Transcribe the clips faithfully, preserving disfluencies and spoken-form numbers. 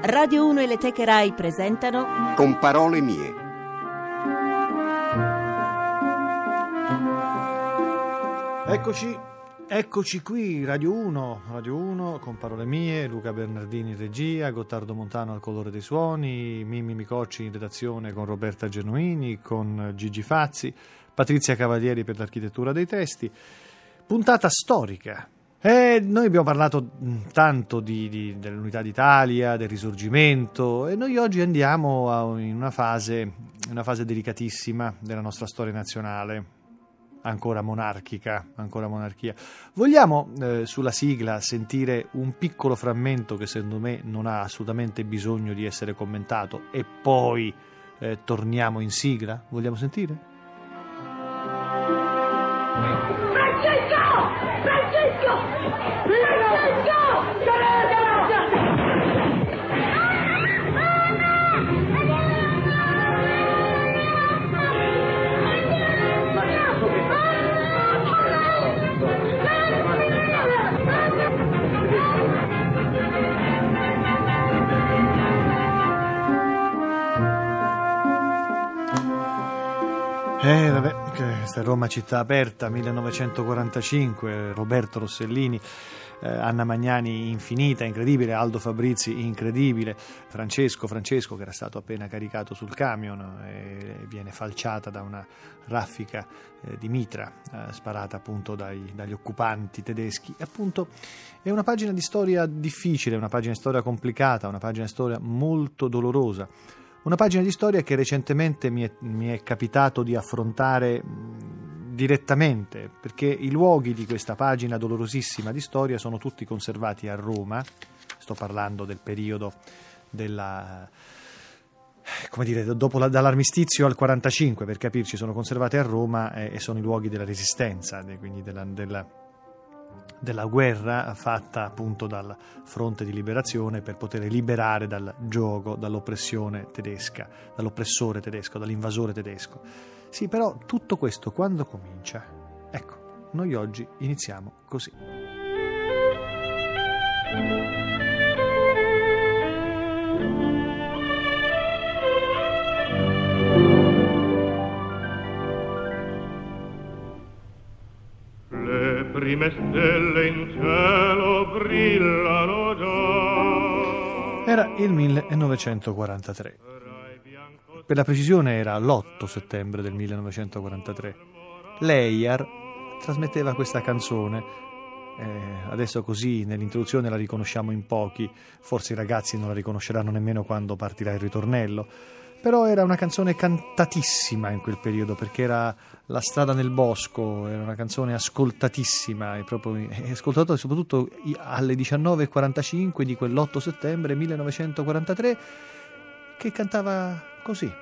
Radio uno e le Teche Rai presentano Con parole mie. Eccoci, eccoci qui, Radio uno, Radio uno, con parole mie, Luca Bernardini in regia, Gottardo Montano al colore dei suoni, Mimmi Micocci in redazione con Roberta Genuini, con Gigi Fazzi, Patrizia Cavalieri per l'architettura dei testi. Puntata storica. E noi abbiamo parlato tanto di, di, dell'Unità d'Italia, del Risorgimento, e noi oggi andiamo a, in una fase, una fase delicatissima della nostra storia nazionale, ancora monarchica, ancora monarchia. Vogliamo eh, sulla sigla sentire un piccolo frammento che secondo me non ha assolutamente bisogno di essere commentato e poi eh, torniamo in sigla? Vogliamo sentire? Eh vabbè, questa è Roma città aperta, millenovecentoquarantacinque, Roberto Rossellini, eh, Anna Magnani infinita, incredibile, Aldo Fabrizi incredibile, Francesco, Francesco che era stato appena caricato sul camion e viene falciata da una raffica eh, di mitra eh, sparata appunto dai, dagli occupanti tedeschi. E appunto è una pagina di storia difficile, una pagina di storia complicata, una pagina di storia molto dolorosa. Una pagina di storia che recentemente mi è, mi è capitato di affrontare mh, direttamente, perché i luoghi di questa pagina dolorosissima di storia sono tutti conservati a Roma. Sto parlando del periodo della, come dire, dopo la, dall'armistizio al quarantacinque, per capirci, sono conservati a Roma e, e sono i luoghi della resistenza, quindi della, della della guerra fatta appunto dal fronte di liberazione per poter liberare dal giogo, dall'oppressione tedesca, dall'oppressore tedesco, dall'invasore tedesco. Sì, però tutto questo quando comincia? Ecco, noi oggi iniziamo così. Prime stelle in cielo brillano già. Era il millenovecentoquarantatré. Per la precisione era l'otto settembre del millenovecentoquarantatré. L'E I A R trasmetteva questa canzone. Eh, adesso così nell'introduzione la riconosciamo in pochi, forse i ragazzi non la riconosceranno nemmeno quando partirà il ritornello. Però era una canzone cantatissima in quel periodo, perché era La strada nel bosco, era una canzone ascoltatissima, e proprio e ascoltata soprattutto alle diciannove e quarantacinque di quell'otto settembre millenovecentoquarantatré, che cantava così.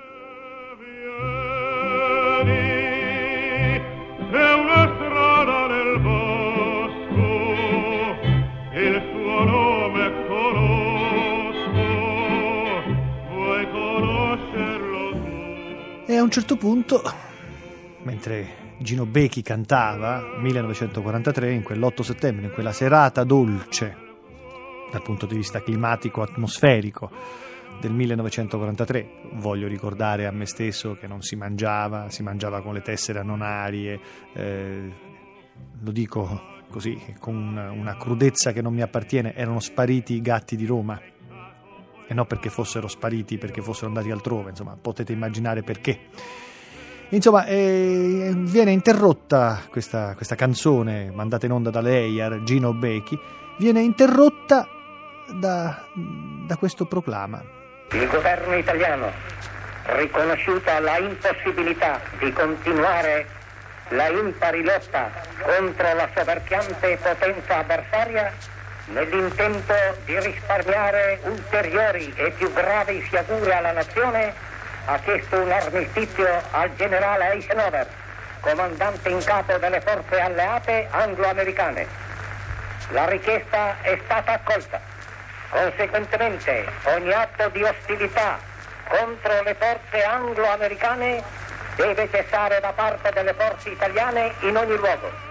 Vieni, c'è una strada nel bosco, il suo nome conosco, vuoi conoscerlo tu? E a un certo punto, mentre Gino Becchi cantava, millenovecentoquarantatré, in quell'otto settembre, in quella serata dolce dal punto di vista climatico atmosferico del millenovecentoquarantatré, voglio ricordare a me stesso che non si mangiava, si mangiava con le tessere annonarie, eh, lo dico così con una crudezza che non mi appartiene, erano spariti i gatti di Roma. E non perché fossero spariti, perché fossero andati altrove, insomma, potete immaginare perché. Insomma, eh, viene interrotta questa, questa canzone mandata in onda dall'E I A R, Gino Becchi, viene interrotta da, da questo proclama. Il governo italiano, riconosciuta la impossibilità di continuare la impari lotta contro la soverchiante potenza avversaria, nell'intento di risparmiare ulteriori e più gravi sciagure alla nazione, ha chiesto un armistizio al generale Eisenhower, comandante in capo delle forze alleate anglo-americane. La richiesta è stata accolta. Conseguentemente, ogni atto di ostilità contro le forze anglo-americane deve cessare da parte delle forze italiane in ogni luogo.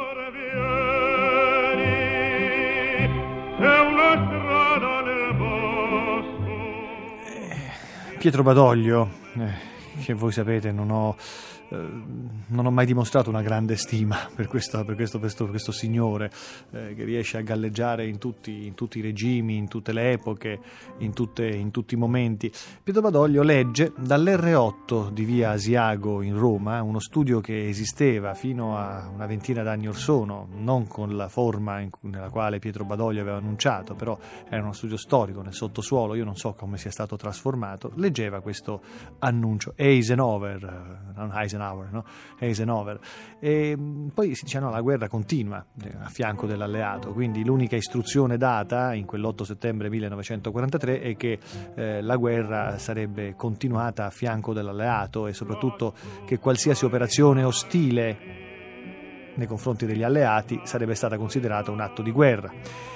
C'è una strada nel bosco. Pietro Badoglio, eh, che voi sapete non ho, eh, non ho mai dimostrato una grande stima per, questa, per, questo, per, questo, per questo signore eh, che riesce a galleggiare in tutti, in tutti i regimi, in tutte le epoche, in, tutte, in tutti i momenti. Pietro Badoglio legge dall'erre otto di via Asiago in Roma, uno studio che esisteva fino a una ventina d'anni or sono, non con la forma in cui, nella quale Pietro Badoglio aveva annunciato, però era uno studio storico nel sottosuolo, io non so come sia stato trasformato, leggeva questo annuncio: Eisenhower, non Eisenhower, no? Eisenhower. E poi si dice no, la guerra continua a fianco dell'alleato, quindi l'unica istruzione data in quell'otto settembre millenovecentoquarantatré è che eh, la guerra sarebbe continuata a fianco dell'alleato e soprattutto che qualsiasi operazione ostile nei confronti degli alleati sarebbe stata considerata un atto di guerra.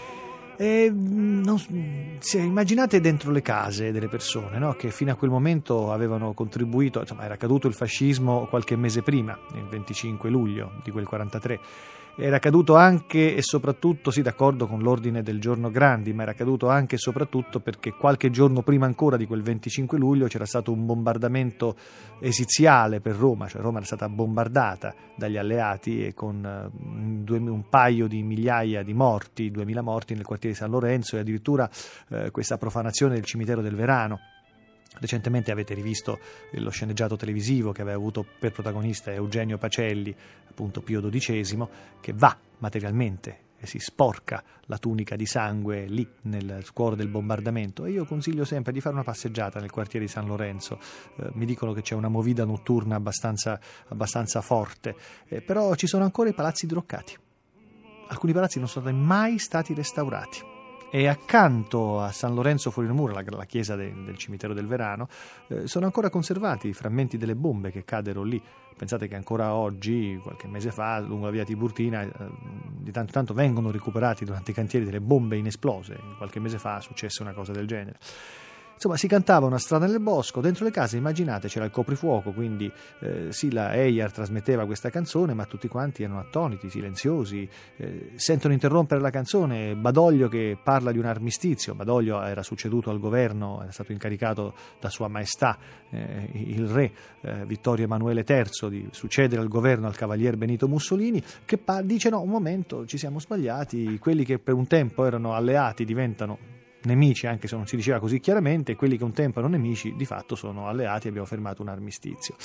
E non, se, immaginate dentro le case delle persone, no? Che fino a quel momento avevano contribuito, insomma era caduto il fascismo qualche mese prima, il venticinque luglio di quel quarantatré, era caduto anche e soprattutto, sì d'accordo con l'ordine del giorno Grandi, ma era caduto anche e soprattutto perché qualche giorno prima ancora di quel venticinque luglio c'era stato un bombardamento esiziale per Roma, cioè Roma era stata bombardata dagli alleati e con un, due, un paio di migliaia di morti, duemila morti nel quartiere di San Lorenzo e addirittura eh, questa profanazione del cimitero del Verano. Recentemente avete rivisto lo sceneggiato televisivo che aveva avuto per protagonista Eugenio Pacelli, appunto Pio dodicesimo, che va materialmente e si sporca la tunica di sangue lì nel cuore del bombardamento. E io consiglio sempre di fare una passeggiata nel quartiere di San Lorenzo. Eh, mi dicono che c'è una movida notturna abbastanza, abbastanza forte, eh, però ci sono ancora i palazzi diroccati. Alcuni palazzi non sono mai stati restaurati. E accanto a San Lorenzo fuori le mura, la, la chiesa de, del cimitero del Verano, eh, sono ancora conservati i frammenti delle bombe che caddero lì. Pensate che ancora oggi, qualche mese fa, lungo la via Tiburtina, eh, di tanto in tanto vengono recuperati durante i cantieri delle bombe inesplose. Qualche mese fa successe una cosa del genere. Insomma, si cantava Una strada nel bosco, dentro le case, immaginate, c'era il coprifuoco, quindi eh, sì, la Ejar trasmetteva questa canzone, ma tutti quanti erano attoniti, silenziosi, eh, sentono interrompere la canzone Badoglio che parla di un armistizio. Badoglio era succeduto al governo, era stato incaricato da Sua Maestà, eh, il re eh, Vittorio Emanuele terzo, di succedere al governo al cavalier Benito Mussolini, che pa- dice no, un momento, ci siamo sbagliati, quelli che per un tempo erano alleati diventano nemici, anche se non si diceva così chiaramente, e quelli che un tempo erano nemici di fatto sono alleati, abbiamo fermato un armistizio.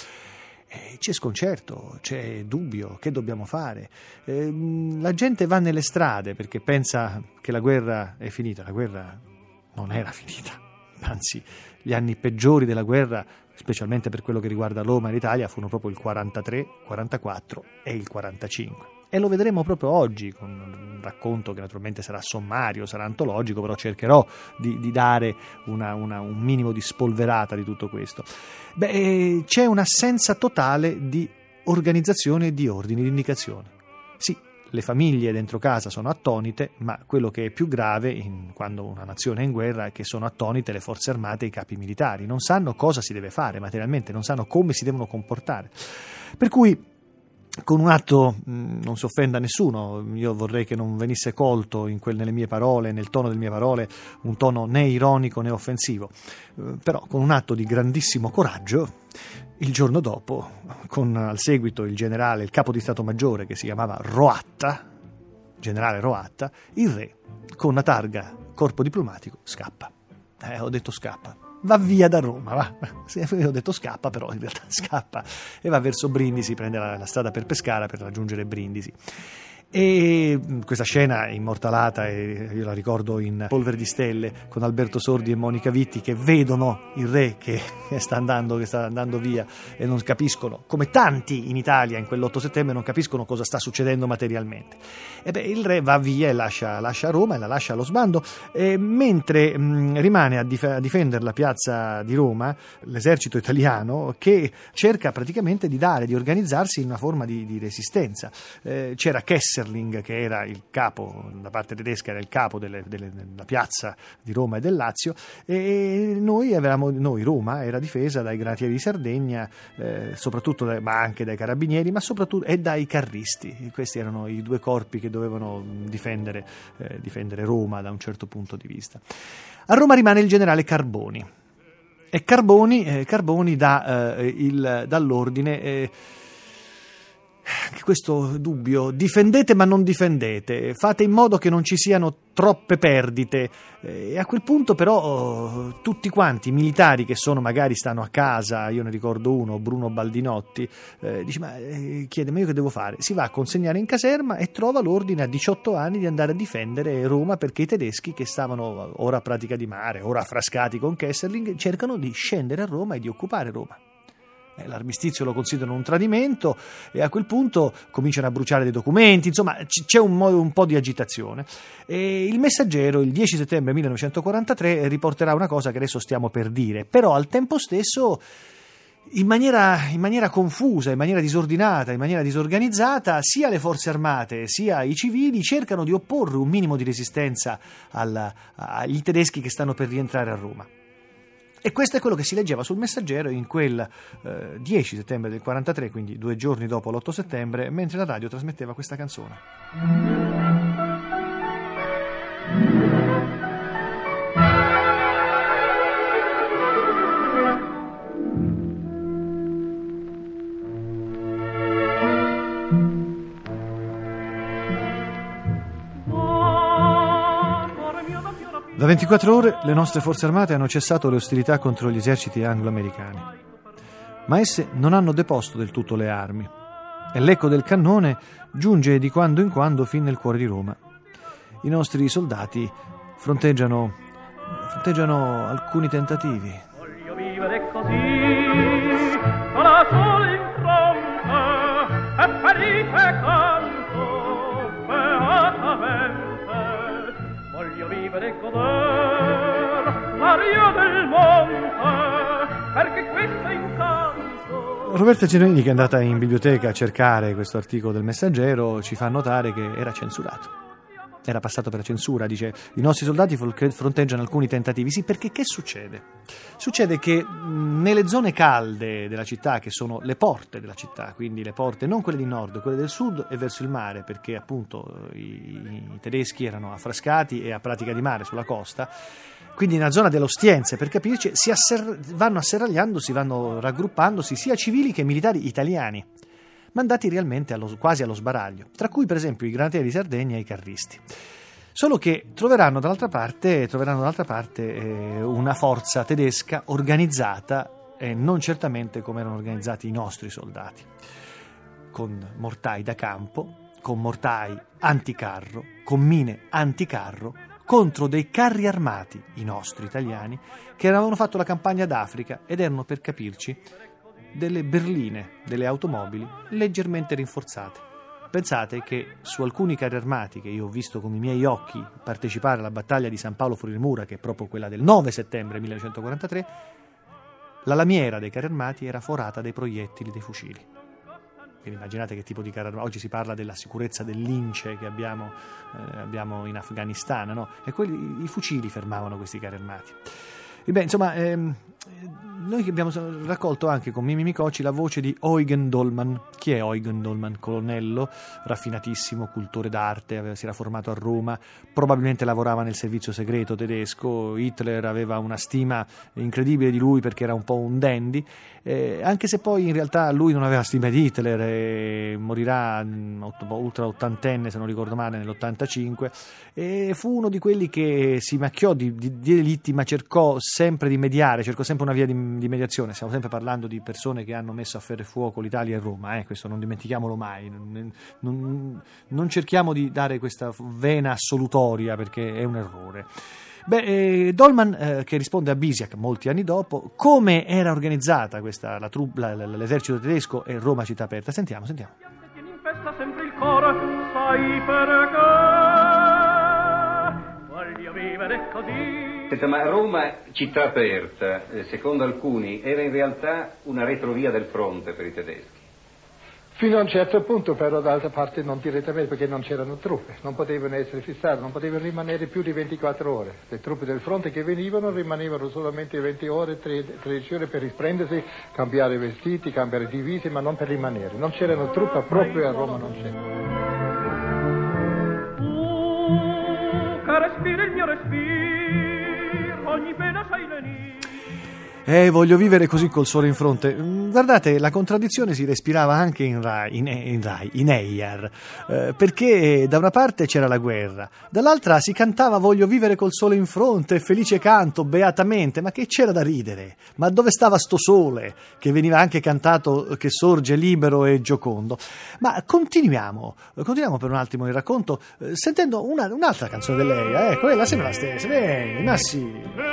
E c'è sconcerto, c'è dubbio, che dobbiamo fare? E la gente va nelle strade perché pensa che la guerra è finita. La guerra non era finita, anzi gli anni peggiori della guerra, specialmente per quello che riguarda Roma e l'Italia, furono proprio il quarantatré, quarantaquattro e il quarantacinque. E lo vedremo proprio oggi con un racconto che naturalmente sarà sommario, sarà antologico, però cercherò di, di dare una, una, un minimo di spolverata di tutto questo. Beh, c'è un'assenza totale di organizzazione e di ordini, di indicazione. Sì, le famiglie dentro casa sono attonite, ma quello che è più grave in, quando una nazione è in guerra è che sono attonite le forze armate e i capi militari. Non sanno cosa si deve fare materialmente, non sanno come si devono comportare. Per cui con un atto, mh, non si offenda nessuno, io vorrei che non venisse colto in quel, nelle mie parole, nel tono delle mie parole, un tono né ironico né offensivo, eh, però con un atto di grandissimo coraggio, il giorno dopo, con al seguito il generale, il capo di Stato Maggiore che si chiamava Roatta, generale Roatta, il re, con una targa corpo diplomatico, scappa. Eh, ho detto scappa. Va via da Roma, va. Io ho detto scappa, però in realtà scappa e va verso Brindisi, prende la, la strada per Pescara per raggiungere Brindisi. E questa scena è immortalata, e io la ricordo in Polvere di Stelle, con Alberto Sordi e Monica Vitti che vedono il re che sta andando, che sta andando via e non capiscono, come tanti in Italia in quell'otto settembre non capiscono cosa sta succedendo materialmente. E beh, il re va via e lascia, lascia Roma e la lascia allo sbando, e mentre mh, rimane a, dif- a difendere la piazza di Roma l'esercito italiano, che cerca praticamente di dare, di organizzarsi in una forma di, di resistenza. Eh, c'era Kessler, che era il capo, da parte tedesca era il capo delle, delle, della piazza di Roma e del Lazio, e noi avevamo, noi Roma era difesa dai granatieri di Sardegna, eh, soprattutto dai, ma anche dai carabinieri, ma soprattutto e dai carristi. Questi erano i due corpi che dovevano difendere, eh, difendere Roma da un certo punto di vista. A Roma rimane il generale Carboni. E Carboni, eh, Carboni dà, eh, il, dà l'ordine, eh, questo dubbio, difendete ma non difendete, fate in modo che non ci siano troppe perdite, e a quel punto però oh, tutti quanti i militari che sono magari stanno a casa, io ne ricordo uno, Bruno Baldinotti, eh, dice ma eh, chiede ma io che devo fare? Si va a consegnare in caserma e trova l'ordine a diciotto anni di andare a difendere Roma, perché i tedeschi che stavano ora a Pratica di Mare, ora a Frascati con Kesselring, cercano di scendere a Roma e di occupare Roma. L'armistizio lo considerano un tradimento e a quel punto cominciano a bruciare dei documenti, insomma c'è un, mo- un po' di agitazione. E il Messaggero il dieci settembre millenovecentoquarantatré riporterà una cosa che adesso stiamo per dire, però al tempo stesso in maniera, in maniera confusa, in maniera disordinata, in maniera disorganizzata, sia le forze armate sia i civili cercano di opporre un minimo di resistenza al, agli tedeschi che stanno per rientrare a Roma. E questo è quello che si leggeva sul Messaggero in quel eh, dieci settembre del quarantatré, quindi due giorni dopo l'otto settembre, mentre la radio trasmetteva questa canzone. Da ventiquattro ore le nostre forze armate hanno cessato le ostilità contro gli eserciti anglo-americani, ma esse non hanno deposto del tutto le armi e l'eco del cannone giunge di quando in quando fin nel cuore di Roma. I nostri soldati fronteggiano, fronteggiano alcuni tentativi. Voglio vivere così, con la sole in fronte e felice canto beatamente. Voglio vivere e goder l'aria del monte, perché questo incanto. Roberta Genuini, che è andata in biblioteca a cercare questo articolo del Messaggero, ci fa notare che era censurato. Era passato per la censura, dice i nostri soldati fronteggiano alcuni tentativi. Sì, perché che succede? Succede che nelle zone calde della città, che sono le porte della città, quindi le porte non quelle di nord, quelle del sud e verso il mare, perché appunto i, i tedeschi erano a Frascati e a Pratica di Mare sulla costa, quindi nella zona delle Ostiense, per capirci, si asser- vanno asserragliandosi, vanno raggruppandosi sia civili che militari italiani, mandati realmente allo, quasi allo sbaraglio, tra cui per esempio i granatieri di Sardegna e i carristi. Solo che troveranno dall'altra parte, troveranno dall'altra parte eh, una forza tedesca organizzata, e eh, non certamente come erano organizzati i nostri soldati, con mortai da campo, con mortai anticarro, con mine anticarro, contro dei carri armati, i nostri italiani, che avevano fatto la campagna d'Africa ed erano, per capirci, delle berline, delle automobili leggermente rinforzate. Pensate che su alcuni carri armati che io ho visto con i miei occhi partecipare alla battaglia di San Paolo fuori Mura, che è proprio quella del nove settembre millenovecentoquarantatré, la lamiera dei carri armati era forata dai proiettili dei fucili. Quindi immaginate che tipo di carri armati. Oggi si parla della sicurezza del Lince che abbiamo, eh, abbiamo in Afghanistan, no? E quelli, i fucili fermavano questi carri armati. E beh, insomma, ehm, noi che abbiamo raccolto anche con Mimì Micocci la voce di Eugen Dollmann. Chi è Eugen Dollmann? Colonnello, raffinatissimo, cultore d'arte, aveva, si era formato a Roma, probabilmente lavorava nel servizio segreto tedesco. Hitler aveva una stima incredibile di lui perché era un po' un dandy, eh, anche se poi in realtà lui non aveva stima di Hitler e morirà ultra ottantenne, se non ricordo male, nell'ottantacinque, e fu uno di quelli che si macchiò di, di, di delitti, ma cercò sempre di mediare, cercò sempre una via di, di mediazione. Stiamo sempre parlando di persone che hanno messo a ferro e fuoco l'Italia e Roma, eh? Questo non dimentichiamolo mai, non, non, non cerchiamo di dare questa vena assolutoria perché è un errore. Beh, eh, Dollmann, eh, che risponde a Bisiach molti anni dopo, come era organizzata questa, la tru- la, la, l'esercito tedesco e Roma città aperta. Sentiamo, sentiamo. Tieni in festa sempre il cuore, sai perché voglio vivere così. Senta, ma Roma città aperta, eh, secondo alcuni, era in realtà una retrovia del fronte per i tedeschi. Fino a un certo punto, però d'altra parte non direttamente, perché non c'erano truppe, non potevano essere fissate, non potevano rimanere più di ventiquattro ore. Le truppe del fronte che venivano rimanevano solamente venti ore, tredici ore per riprendersi, cambiare vestiti, cambiare divise, ma non per rimanere. Non c'erano truppe, proprio a Roma non c'era. Tu che respiri il mio respiro, ogni pena sai lenire. Eh, voglio vivere così col sole in fronte. Guardate, la contraddizione si respirava anche in Rai, in, in, Rai, in Eir, eh, perché da una parte c'era la guerra, dall'altra si cantava voglio vivere col sole in fronte, felice canto, beatamente, ma che c'era da ridere? Ma dove stava sto sole, che veniva anche cantato, che sorge libero e giocondo? Ma continuiamo, continuiamo per un attimo il racconto, eh, sentendo una, un'altra canzone dell'Eir, ecco, quella sembra la stessa, vieni, ma sì.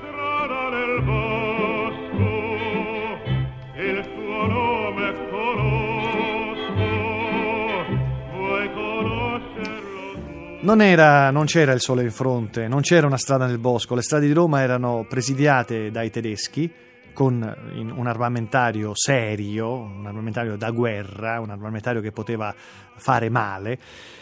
Non era, non c'era il sole in fronte, non c'era una strada nel bosco, le strade di Roma erano presidiate dai tedeschi con un armamentario serio, un armamentario da guerra, un armamentario che poteva fare male,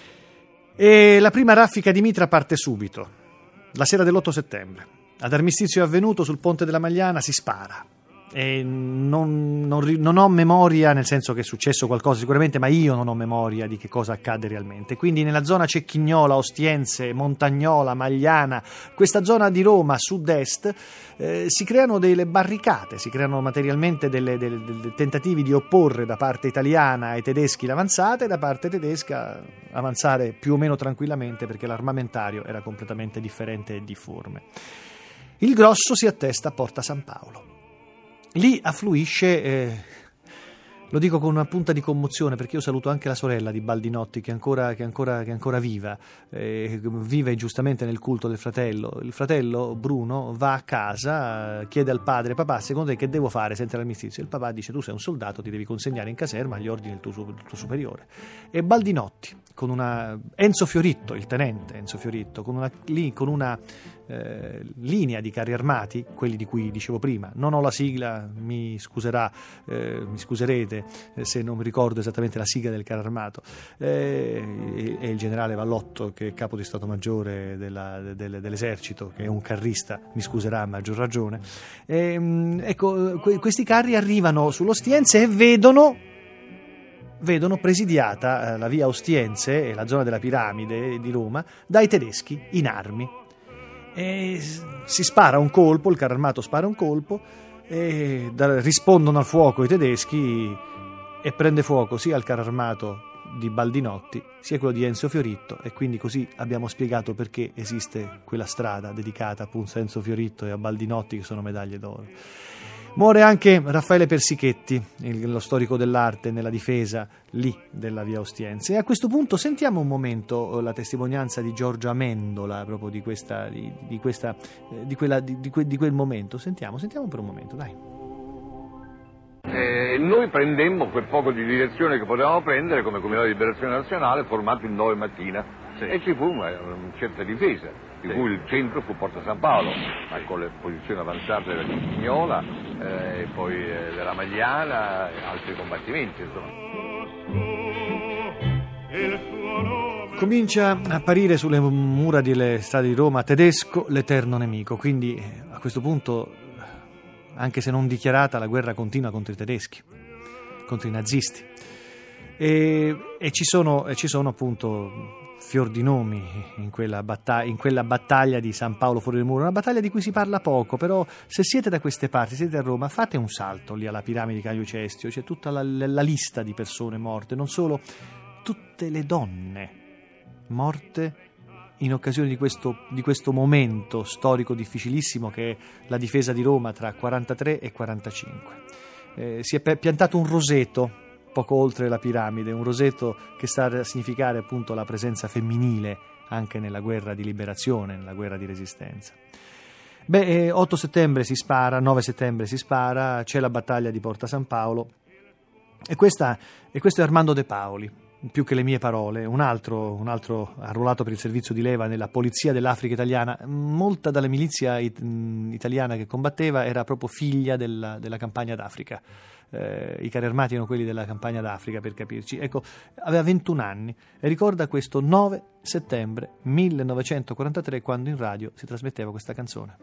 e la prima raffica di mitra parte subito, la sera dell'otto settembre. Ad armistizio avvenuto sul ponte della Magliana si spara. E non, non, non ho memoria, nel senso che è successo qualcosa sicuramente, ma io non ho memoria di che cosa accade realmente. Quindi nella zona Cecchignola, Ostiense, Montagnola, Magliana, questa zona di Roma sud-est, eh, si creano delle barricate, si creano materialmente delle, delle, delle tentativi di opporre da parte italiana ai tedeschi l'avanzata e da parte tedesca avanzare più o meno tranquillamente, perché l'armamentario era completamente differente e difforme. Il grosso si attesta a Porta San Paolo. Lì affluisce, eh, lo dico con una punta di commozione, perché io saluto anche la sorella di Baldinotti, che è ancora, che è ancora, che è ancora viva, eh, vive giustamente nel culto del fratello. Il fratello Bruno va a casa, chiede al padre: papà, secondo te che devo fare senza l'armistizio? Il papà dice: tu sei un soldato, ti devi consegnare in caserma agli ordini del tuo, del tuo superiore. E Baldinotti, con una Enzo Fioritto, il tenente Enzo Fioritto, con una, lì, con una eh, linea di carri armati, quelli di cui dicevo prima, non ho la sigla, mi scuserà, eh, mi scuserete eh, se non mi ricordo esattamente la sigla del carro armato, eh, e il generale Vallotto, che è capo di Stato Maggiore della, del, dell'esercito, che è un carrista, mi scuserà a maggior ragione. E, ecco, que- questi carri arrivano sull'Ostiense e vedono vedono presidiata eh, la via Ostiense e la zona della Piramide di Roma dai tedeschi in armi, e si spara un colpo, il carro armato spara un colpo e da, rispondono al fuoco i tedeschi, e prende fuoco sia il carro armato di Baldinotti sia quello di Enzo Fioritto, e quindi così abbiamo spiegato perché esiste quella strada dedicata appunto a Enzo Fioritto e a Baldinotti, che sono medaglie d'oro. Muore anche Raffaele Persichetti, il, lo storico dell'arte, nella difesa lì della via Ostiense. E a questo punto sentiamo un momento la testimonianza di Giorgio Amendola, proprio di questa, di, di questa, di quella, di, di, que, di quel momento. Sentiamo, sentiamo per un momento, dai. Eh, noi prendemmo quel poco di direzione che potevamo prendere come Comitato di Liberazione Nazionale, formato il nove mattina, sì. E ci fu una, una certa difesa, di sì. Cui il centro fu Porta San Paolo, ma con le posizioni avanzate della Cecchignola, eh, e poi eh, della Magliana e altri combattimenti, insomma. Comincia a apparire sulle mura delle strade di Roma tedesco, l'eterno nemico, quindi a questo punto, anche se non dichiarata, la guerra continua contro i tedeschi, contro i nazisti, e, e ci sono, e ci sono appunto fior di nomi in quella, battaglia, in quella battaglia di San Paolo fuori del muro, una battaglia di cui si parla poco, però se siete da queste parti, siete a Roma, fate un salto lì alla piramide di Caio Cestio, c'è tutta la, la lista di persone morte, non solo, tutte le donne morte in occasione di questo, di questo momento storico difficilissimo che è la difesa di Roma tra quarantatré e quarantacinque. Eh, si è piantato un roseto poco oltre la piramide, un roseto che sta a significare appunto la presenza femminile anche nella guerra di liberazione, nella guerra di resistenza. Beh, eh, otto settembre si spara, nove settembre si spara, c'è la battaglia di Porta San Paolo, e, questa, e questo è Armando De Paoli, più che le mie parole, un altro, un altro arruolato per il servizio di leva nella polizia dell'Africa italiana. Molta della milizia it- italiana che combatteva era proprio figlia della, della campagna d'Africa. Eh, i carri armati erano quelli della campagna d'Africa, per capirci. Ecco, aveva ventuno anni e ricorda questo nove settembre millenovecentoquarantatré, quando in radio si trasmetteva questa canzone.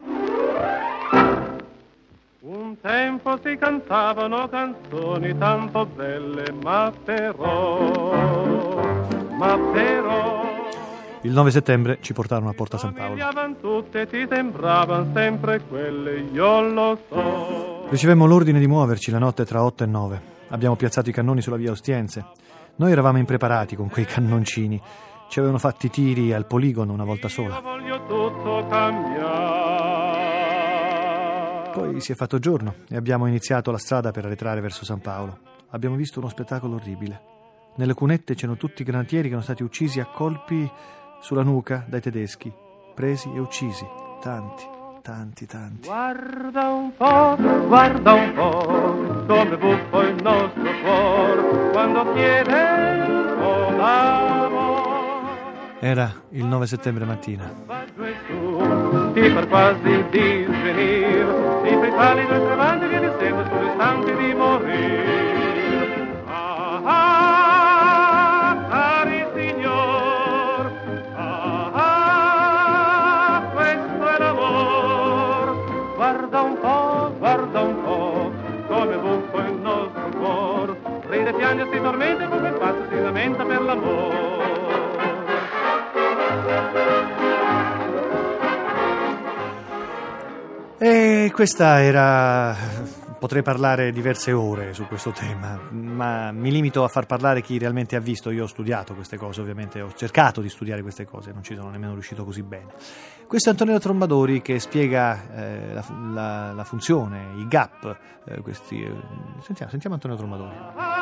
Un tempo si cantavano canzoni tanto belle, ma però, ma però... Il nove settembre ci portarono a Porta San Paolo. Tutte ti sembravano sempre quelle, io lo so. Ricevemmo l'ordine di muoverci la notte tra otto e nove. Abbiamo piazzato i cannoni sulla via Ostiense. Noi eravamo impreparati con quei cannoncini. Ci avevano fatti tiri al poligono una volta sola. Voglio tutto cambiare. Poi si è fatto giorno e abbiamo iniziato la strada per arretrare verso San Paolo. Abbiamo visto uno spettacolo orribile. Nelle cunette c'erano tutti i granatieri che erano stati uccisi a colpi sulla nuca dai tedeschi, presi e uccisi, tanti, tanti, tanti. Guarda un po', guarda un po', come buffa il nostro cuore quando chiede l'amore. Era il nove settembre mattina. Va giù e su, ti par quasi di svenir, ti fai pallido e tremante che ti sembra solo istanti di morire. Ah, ah, cari signor, ah, ah, questo è l'amor. Guarda un po', guarda un po', come buffo il nostro cuore, ride, piange, si tormenta, come il pazzo si lamenta per l'amor. E questa era... Potrei parlare diverse ore su questo tema, ma mi limito a far parlare chi realmente ha visto. Io ho studiato queste cose, ovviamente ho cercato di studiare queste cose, non ci sono nemmeno riuscito così bene. Questo è Antonello Trombadori che spiega eh, la, la, la funzione, i gap. Eh, questi, eh, sentiamo, sentiamo Antonello Trombadori.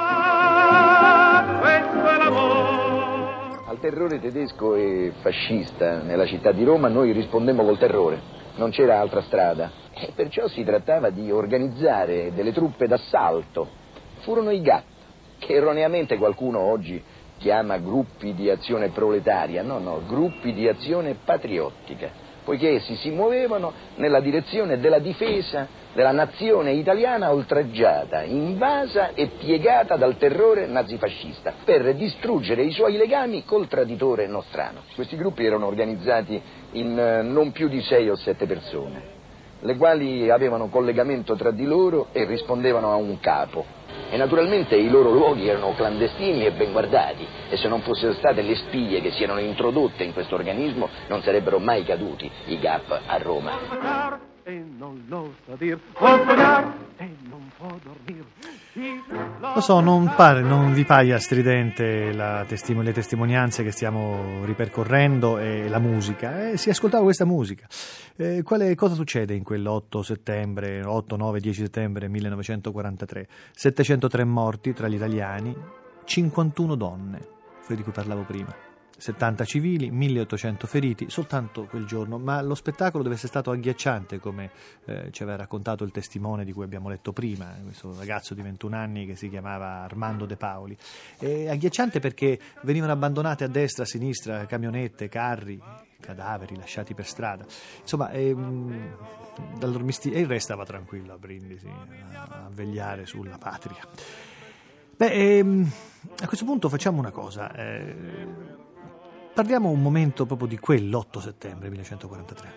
Ah, questo è l'amore. Al terrore tedesco e fascista nella città di Roma noi rispondemmo col terrore. Non c'era altra strada e perciò si trattava di organizzare delle truppe d'assalto. Furono i G A P, che erroneamente qualcuno oggi chiama gruppi di azione proletaria. No, no, gruppi di azione patriottica, poiché essi si muovevano nella direzione della difesa della nazione italiana oltraggiata, invasa e piegata dal terrore nazifascista, per distruggere i suoi legami col traditore nostrano. Questi gruppi erano organizzati in non più di sei o sette persone, le quali avevano collegamento tra di loro e rispondevano a un capo. E naturalmente i loro luoghi erano clandestini e ben guardati, e se non fossero state le spie che si erano introdotte in questo organismo non sarebbero mai caduti i G A P a Roma. E non lo sa dir, può sognare e non può dormire. Lo so, non pare, non vi paia stridente la testimo- le testimonianze che stiamo ripercorrendo e la musica. Eh, si ascoltava questa musica. Eh, quale cosa succede in quell'otto settembre, otto, nove, dieci settembre millenovecentoquarantatré? settecentotré morti tra gli italiani, cinquantuno donne, quelli di cui parlavo prima. settanta civili, milleottocento feriti soltanto quel giorno, ma lo spettacolo deve essere stato agghiacciante, come eh, ci aveva raccontato il testimone di cui abbiamo letto prima, questo ragazzo di ventuno anni che si chiamava Armando De Paoli. E agghiacciante perché venivano abbandonate a destra, a sinistra camionette, carri, cadaveri lasciati per strada, insomma, ehm, e il re stava tranquillo a Brindisi a, a vegliare sulla patria. Beh, ehm, a questo punto facciamo una cosa. Eh, Parliamo un momento proprio di quell'otto settembre millenovecentoquarantatré.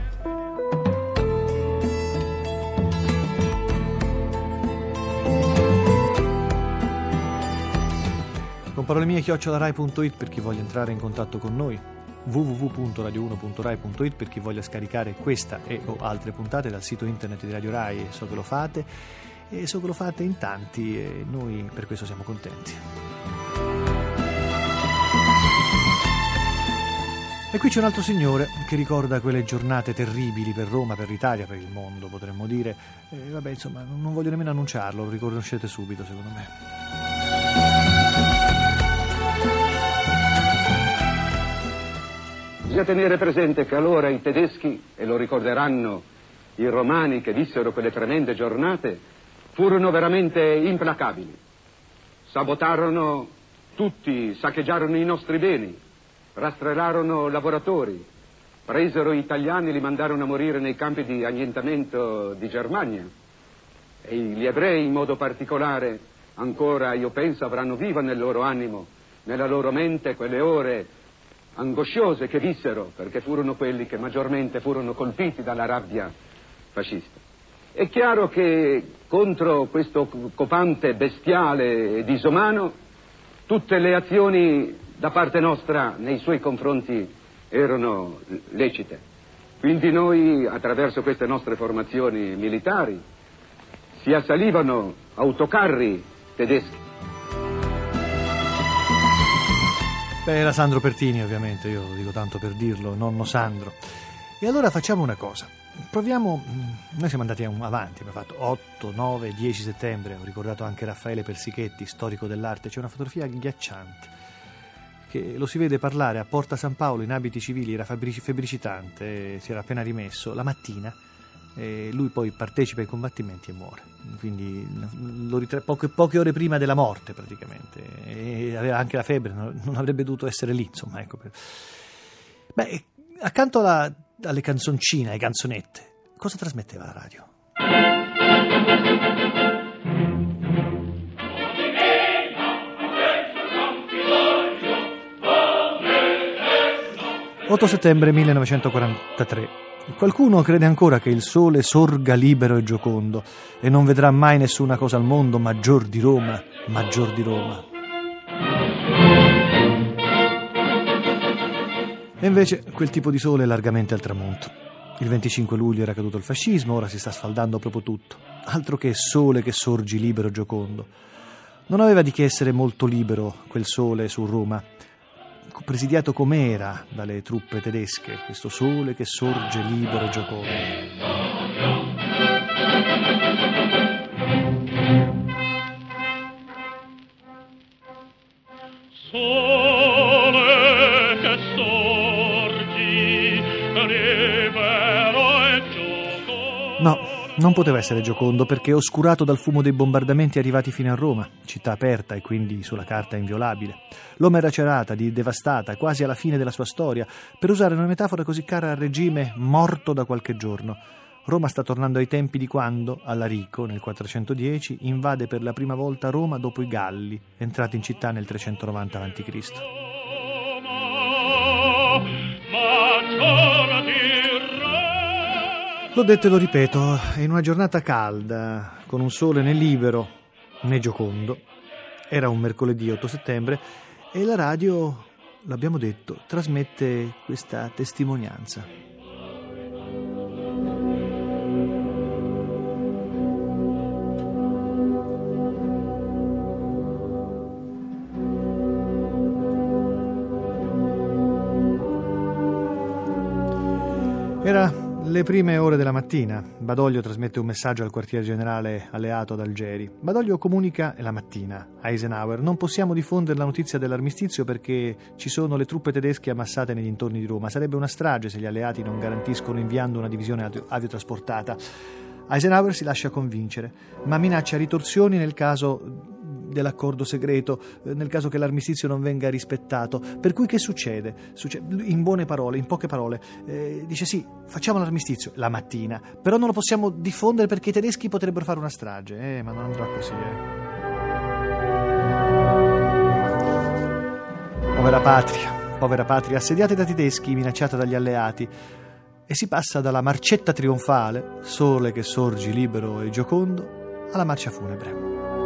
Con parole mie chiocciola rai punto it per chi voglia entrare in contatto con noi, w w w punto radio uno punto rai punto it per chi voglia scaricare questa e o altre puntate dal sito internet di Radio Rai, e so che lo fate, e so che lo fate in tanti, e noi per questo siamo contenti. E qui c'è un altro signore che ricorda quelle giornate terribili per Roma, per l'Italia, per il mondo, potremmo dire. E vabbè, insomma, non voglio nemmeno annunciarlo, lo riconoscete subito, secondo me. Bisogna tenere presente che allora i tedeschi, e lo ricorderanno i romani che vissero quelle tremende giornate, furono veramente implacabili. Sabotarono tutti, saccheggiarono i nostri beni, rastrellarono lavoratori, presero italiani e li mandarono a morire nei campi di annientamento di Germania. E gli ebrei in modo particolare ancora, io penso, avranno viva nel loro animo, nella loro mente, quelle ore angosciose che vissero, perché furono quelli che maggiormente furono colpiti dalla rabbia fascista. È chiaro che contro questo occupante bestiale e disumano tutte le azioni da parte nostra nei suoi confronti erano lecite. Quindi noi, attraverso queste nostre formazioni militari, si assalivano autocarri tedeschi. Beh, era Sandro Pertini, ovviamente, io lo dico tanto per dirlo, nonno Sandro. E allora facciamo una cosa, proviamo, noi siamo andati avanti, abbiamo fatto otto, nove, dieci settembre, ho ricordato anche Raffaele Persichetti, storico dell'arte, c'è una fotografia agghiacciante, che lo si vede parlare a Porta San Paolo in abiti civili, era febbricitante, si era appena rimesso, la mattina, e lui poi partecipa ai combattimenti e muore, quindi lo ritrae poche, poche ore prima della morte praticamente, e aveva anche la febbre, non avrebbe dovuto essere lì, insomma, ecco. Beh, accanto alla, alle canzoncine, alle canzonette, cosa trasmetteva la radio? otto settembre millenovecentoquarantatré. Qualcuno crede ancora che il sole sorga libero e giocondo e non vedrà mai nessuna cosa al mondo maggior di Roma, maggior di Roma. E invece quel tipo di sole è largamente al tramonto. Il venticinque luglio era caduto il fascismo, ora si sta sfaldando proprio tutto. Altro che sole che sorgi libero e giocondo. Non aveva di che essere molto libero quel sole su Roma, presidiato com'era dalle truppe tedesche, questo sole che sorge libero e giocondo. Sole che sorgi libero e giocondo. No, non poteva essere giocondo perché oscurato dal fumo dei bombardamenti arrivati fino a Roma, città aperta e quindi sulla carta inviolabile. L'Oma era cerata, di devastata, quasi alla fine della sua storia, per usare una metafora così cara al regime, morto da qualche giorno. Roma sta tornando ai tempi di quando, Alarico, nel quattrocentodieci, invade per la prima volta Roma dopo i Galli, entrati in città nel trecentonovanta avanti Cristo. L'ho detto e lo ripeto, in una giornata calda, con un sole né libero né giocondo, era un mercoledì otto settembre, e la radio, l'abbiamo detto, trasmette questa testimonianza. Era le prime ore della mattina. Badoglio trasmette un messaggio al quartier generale alleato ad Algeri. Badoglio comunica la mattina a Eisenhower: non possiamo diffondere la notizia dell'armistizio perché ci sono le truppe tedesche ammassate negli dintorni di Roma. Sarebbe una strage se gli alleati non garantiscono inviando una divisione aviotrasportata. Eisenhower si lascia convincere, ma minaccia ritorsioni nel caso dell'accordo segreto, nel caso che l'armistizio non venga rispettato. Per cui che succede? Succede in buone parole, in poche parole, eh, dice sì, facciamo l'armistizio la mattina, però non lo possiamo diffondere perché i tedeschi potrebbero fare una strage. Eh, ma non andrà così, eh. Povera patria, povera patria, assediata dai tedeschi, minacciata dagli alleati. E si passa dalla marcetta trionfale, sole che sorgi libero e giocondo, alla marcia funebre.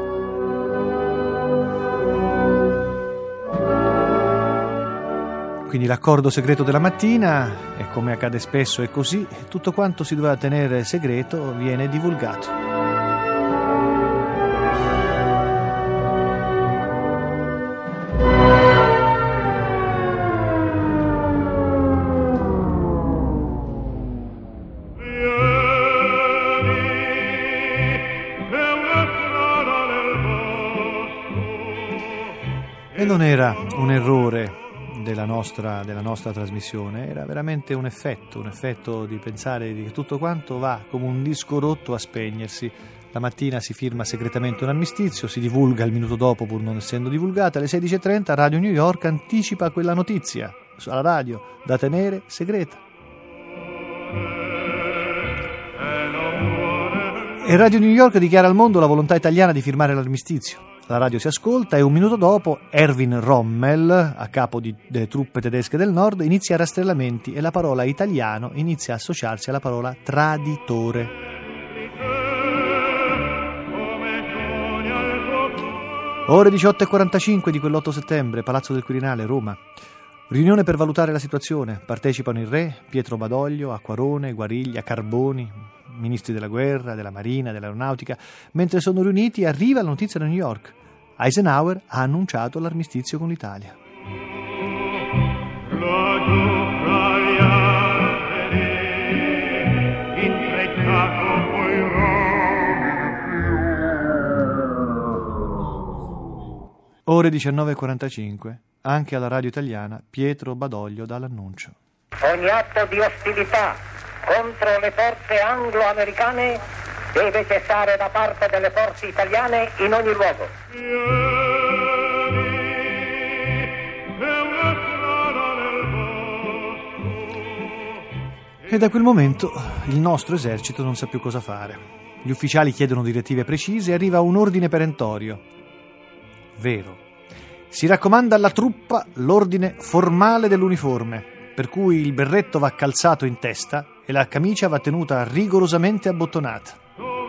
Quindi l'accordo segreto della mattina, e come accade spesso è così, tutto quanto si doveva tenere segreto viene divulgato. E non era un errore della nostra, della nostra trasmissione, era veramente un effetto, un effetto di pensare che tutto quanto va come un disco rotto a spegnersi. La mattina si firma segretamente un armistizio, si divulga il minuto dopo pur non essendo divulgata. Alle sedici e trenta Radio New York anticipa quella notizia alla radio da tenere segreta. E Radio New York dichiara al mondo la volontà italiana di firmare l'armistizio. La radio si ascolta e un minuto dopo Erwin Rommel, a capo di, delle truppe tedesche del nord, inizia rastrellamenti e la parola italiano inizia a associarsi alla parola traditore. Ore diciotto e quarantacinque di quell'otto settembre, Palazzo del Quirinale, Roma. Riunione per valutare la situazione. Partecipano il re, Pietro Badoglio, Acquarone, Guariglia, Carboni, ministri della guerra, della marina, dell'aeronautica. Mentre sono riuniti arriva la notizia da New York. Eisenhower ha annunciato l'armistizio con l'Italia. Ore diciannove e quarantacinque, anche alla radio italiana Pietro Badoglio dà l'annuncio. Ogni atto di ostilità contro le forze anglo-americane deve cessare da parte delle forze italiane in ogni luogo. E da quel momento il nostro esercito non sa più cosa fare. Gli ufficiali chiedono direttive precise e arriva un ordine perentorio. Vero. Si raccomanda alla truppa l'ordine formale dell'uniforme, per cui il berretto va calzato in testa e la camicia va tenuta rigorosamente abbottonata.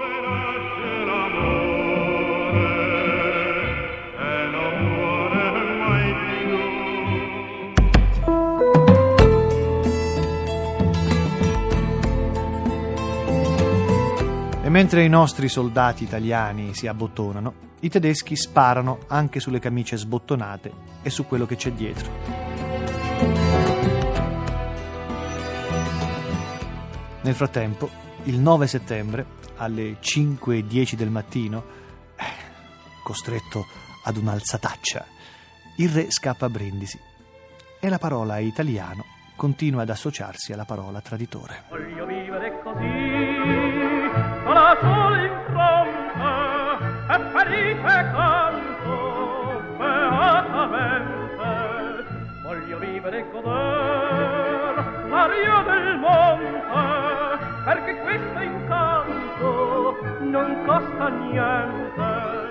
E mentre i nostri soldati italiani si abbottonano, i tedeschi sparano anche sulle camicie sbottonate e su quello che c'è dietro. Nel frattempo, il nove settembre, alle cinque e dieci del mattino, eh, costretto ad un'alzataccia, il re scappa a Brindisi e la parola italiano continua ad associarsi alla parola traditore. Voglio vivere così, con la sola in fronte, e felice canto beatamente. Voglio vivere e goder l'aria del monte, perché questo incanto non costa niente.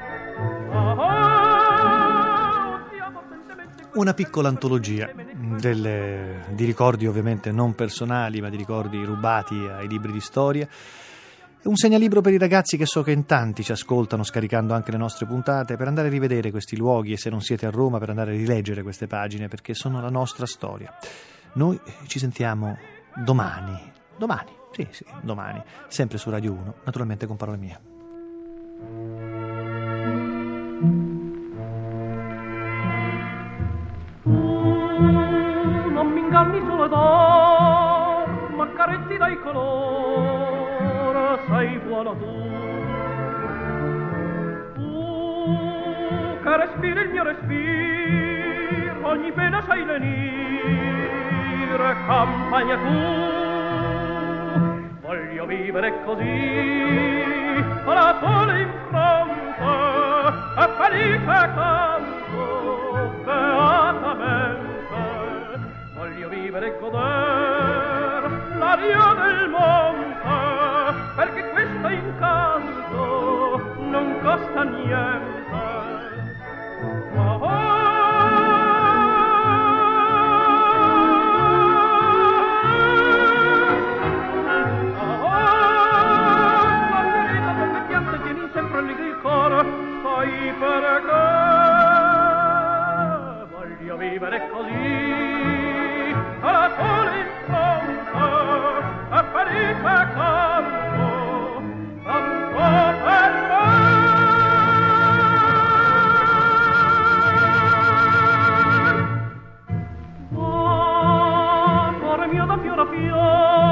Una piccola antologia delle, di ricordi ovviamente non personali, ma di ricordi rubati ai libri di storia. Un segnalibro per i ragazzi che so che in tanti ci ascoltano scaricando anche le nostre puntate, per andare a rivedere questi luoghi e se non siete a Roma per andare a rileggere queste pagine, perché sono la nostra storia. Noi ci sentiamo domani, domani, sì sì, domani, sempre su Radio uno, naturalmente con parole mie. Non mi inganni solo d'or, ma carezzi dai colori, sei buono tu. Tu che respiri il mio respiro, ogni pena sai lenire, campagna tu. Voglio vivere così, con la sola in fronte, e felice canto beatamente. Voglio vivere e goder l'aria del monte, perché questo incanto non costa niente. Oh, oh. Voglio vivere così, alla sola in fronte, e felice canto, tanto per me. Oh, cuore mio da fiore a fiore,